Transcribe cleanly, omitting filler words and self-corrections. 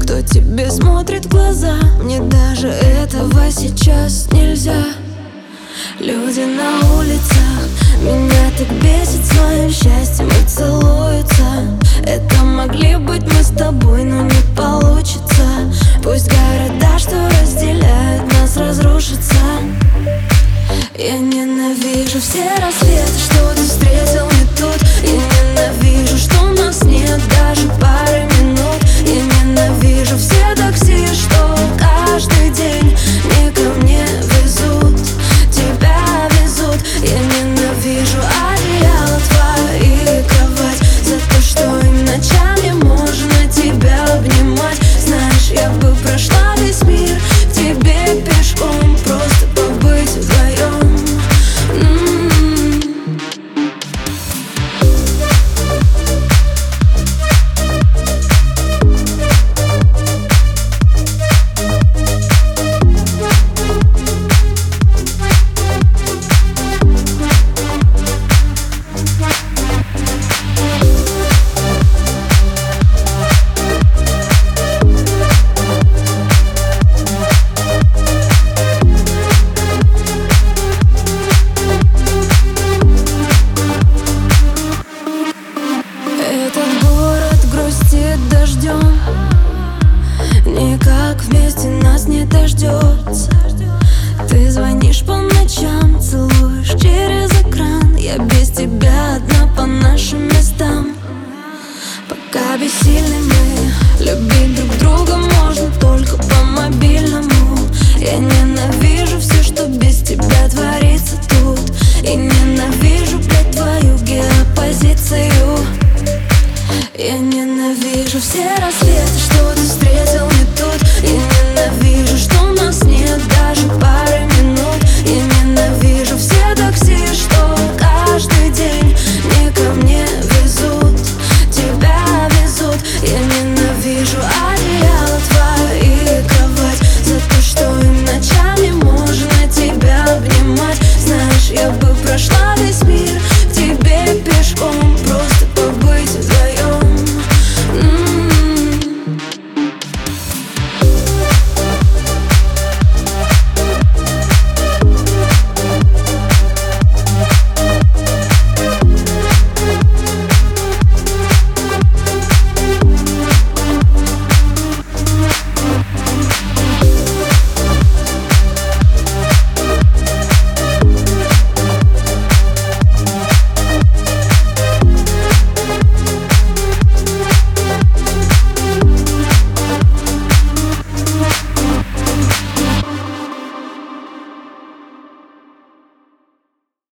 кто тебе смотрит в глаза. Мне даже этого сейчас нельзя. Люди на улицах меня так бесит своим счастьем и целуются. Это могли быть мы с тобой, но не получится. Пусть города, что разделяют нас, разрушатся. Я ненавижу все рассветы.